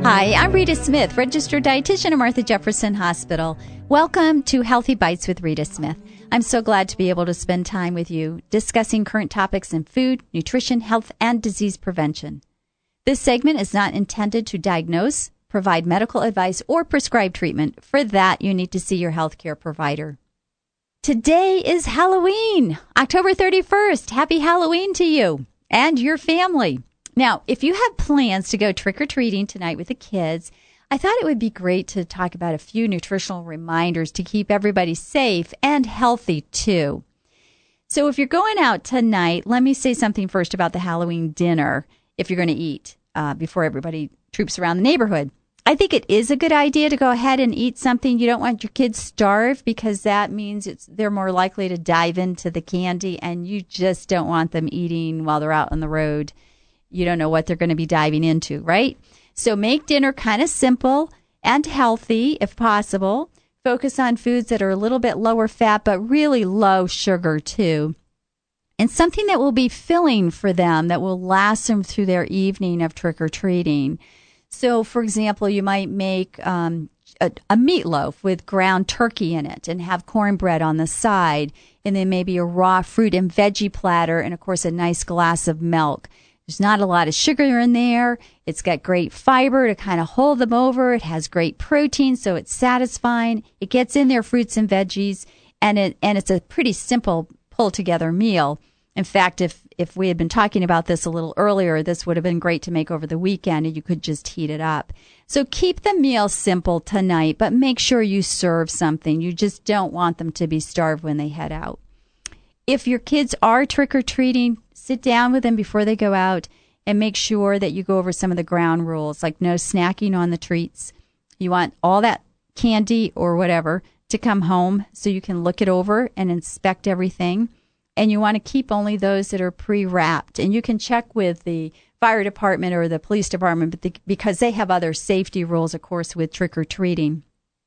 Hi, I'm Rita Smith, registered dietitian at Martha Jefferson Hospital. Welcome to Healthy Bites with Rita Smith. I'm so glad to be able to spend time with you discussing current topics in food, nutrition, health, and disease prevention. This segment is not intended to diagnose, provide medical advice, or prescribe treatment. For that, you need to see your healthcare provider. Today is Halloween, October 31st. Happy Halloween to you and your family. Now, if you have plans to go trick-or-treating tonight with the kids, I thought it would be great to talk about a few nutritional reminders to keep everybody safe and healthy, too. So if you're going out tonight, let me say something first about the Halloween dinner, if you're going to eat, before everybody troops around the neighborhood. I think it is a good idea to go ahead and eat something. You don't want your kids starved because that means they're more likely to dive into the candy, and you just don't want them eating while they're out on the road. You don't know what they're going to be diving into, right? So make dinner kind of simple and healthy if possible. Focus on foods that are a little bit lower fat, but really low sugar too. And something that will be filling for them that will last them through their evening of trick-or-treating. So, for example, you might make a meatloaf with ground turkey in it and have cornbread on the side, and then maybe a raw fruit and veggie platter, and, of course, a nice glass of milk. There's not a lot of sugar in there. It's got great fiber to kind of hold them over. It has great protein, so it's satisfying. It gets in there fruits and veggies, and it's a pretty simple pull-together meal. In fact, if we had been talking about this a little earlier, this would have been great to make over the weekend, and you could just heat it up. So keep the meal simple tonight, but make sure you serve something. You just don't want them to be starved when they head out. If your kids are trick-or-treating, sit down with them before they go out and make sure that you go over some of the ground rules, like no snacking on the treats. You want all that candy or whatever to come home so you can look it over and inspect everything. And you want to keep only those that are pre-wrapped. And you can check with the fire department or the police department because they have other safety rules, of course, with trick-or-treating.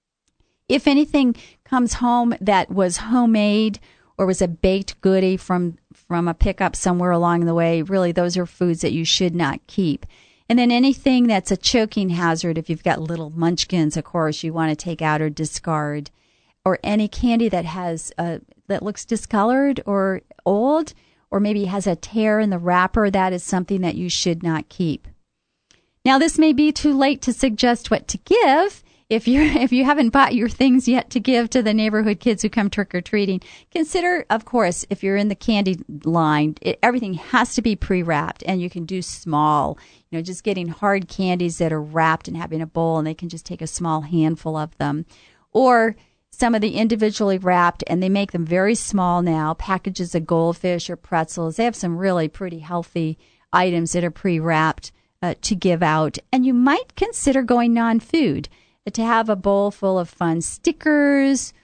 If anything comes home that was homemade or was a baked goodie from a pickup somewhere along the way, really those are foods that you should not keep. And then anything that's a choking hazard, if you've got little munchkins, of course, you want to take out or discard. Or any candy that has that looks discolored or old, or maybe has a tear in the wrapper, that is something that you should not keep. Now, this may be too late to suggest what to give. If you haven't bought your things yet to give to the neighborhood kids who come trick-or-treating, consider, of course, if you're in the candy line, everything has to be pre-wrapped, and you can do small, just getting hard candies that are wrapped and having a bowl, and they can just take a small handful of them. Or some of the individually wrapped, and they make them very small now, packages of Goldfish or pretzels. They have some really pretty healthy items that are pre-wrapped to give out. And you might consider going non-food, to have a bowl full of fun stickers,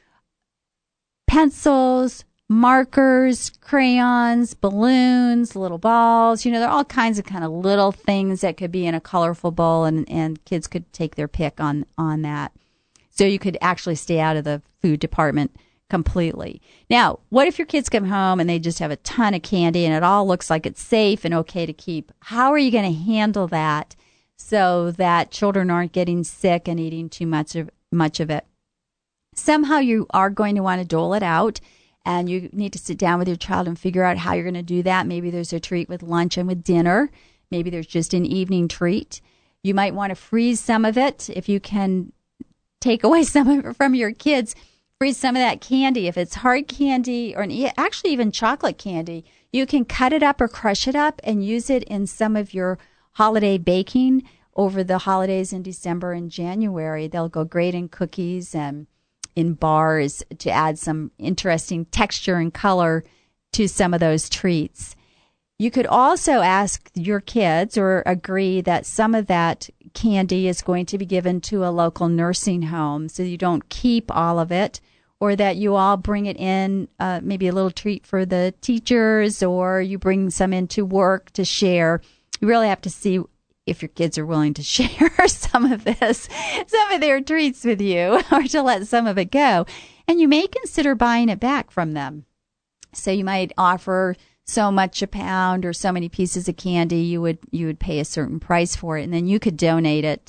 pencils, markers, crayons, balloons, little balls. There are all kinds of kind of little things that could be in a colorful bowl, and kids could take their pick on that. So you could actually stay out of the food department completely. Now, what if your kids come home and they just have a ton of candy and it all looks like it's safe and okay to keep? How are you going to handle that so that children aren't getting sick and eating too much of it? Somehow you are going to want to dole it out, and you need to sit down with your child and figure out how you're going to do that. Maybe there's a treat with lunch and with dinner. Maybe there's just an evening treat. You might want to freeze some of it. If you can take away some of it from your kids, freeze some of that candy. If it's hard candy or actually even chocolate candy, you can cut it up or crush it up and use it in some of your holiday baking over the holidays in December and January. They'll go great in cookies and in bars to add some interesting texture and color to some of those treats. You could also ask your kids or agree that some of that candy is going to be given to a local nursing home so you don't keep all of it, or that you all bring it in, maybe a little treat for the teachers, or you bring some into work to share. You really have to see if your kids are willing to share some of their treats with you, or to let some of it go. And you may consider buying it back from them. So you might offer so much a pound or so many pieces of candy. You would pay a certain price for it, and then you could donate it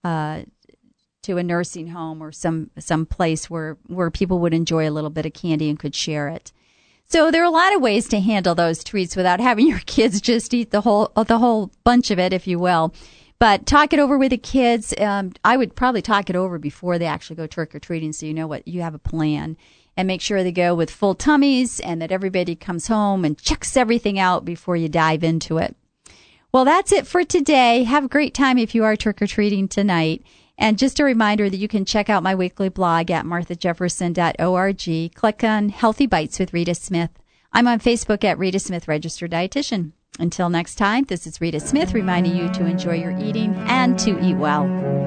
to a nursing home or some place where people would enjoy a little bit of candy and could share it. So there are a lot of ways to handle those treats without having your kids just eat the whole bunch of it, if you will. But talk it over with the kids. I would probably talk it over before they actually go trick-or-treating, so you know what you have a plan. And make sure they go with full tummies and that everybody comes home and checks everything out before you dive into it. Well, that's it for today. Have a great time if you are trick-or-treating tonight. And just a reminder that you can check out my weekly blog at marthajefferson.org. Click on Healthy Bites with Rita Smith. I'm on Facebook at Rita Smith, Registered Dietitian. Until next time, this is Rita Smith reminding you to enjoy your eating and to eat well.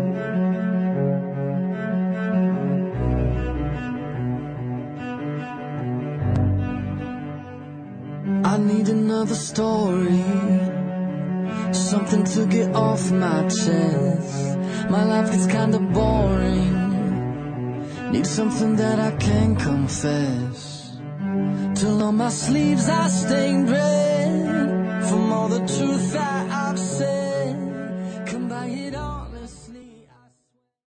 I need another story, something to get off my chest. My life gets kinda boring, need something that I can confess. Till on my sleeves I stained red from all the truth I